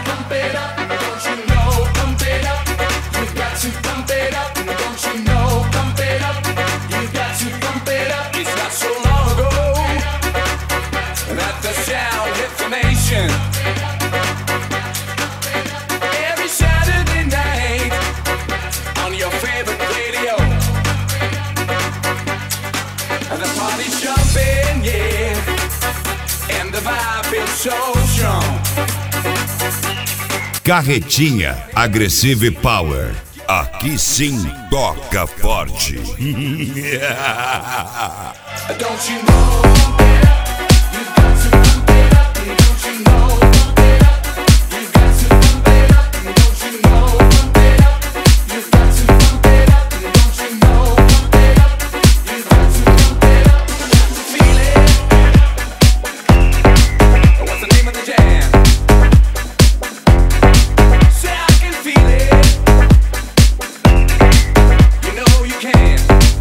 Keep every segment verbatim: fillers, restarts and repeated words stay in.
pump it up, don't you know? Pump it up, you've got to pump it up, don't you know? Pump it up, you've got to pump it up. It's not so long ago that the sound hit the nation. Every Saturday night on your favorite radio, and the party's jumping, yeah, and the vibe feels so strong. Carretinha Aggressive Power. Aqui sim toca forte. Don't you know? Pump it up, you've got to pump it up. Don't you know? Pump it up, you've got to pump it up. Don't you know? Pump it up, you've got to pump it up. Don't you know? Pump it up, you've got to pump it up. Feel it. What's the name of the jam? Say I can feel it. You know you can.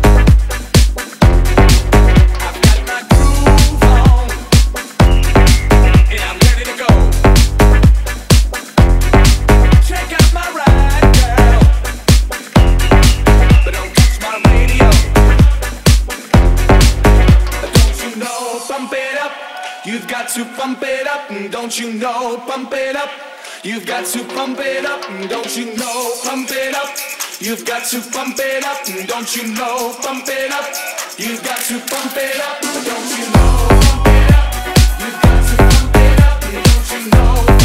I've got my groove on, and I'm ready to go. Check out my ride, girl, but don't touch my radio. Don't you know? Pump it up, you've got to pump it up. Don't you know? Pump it up, you've got to pump it up. Don't you know? Pump it up, you've got to pump it up. Don't you know? Pump it up, you've got to pump it up. Don't you know? Pump it up, you've got to pump it up. Don't you know?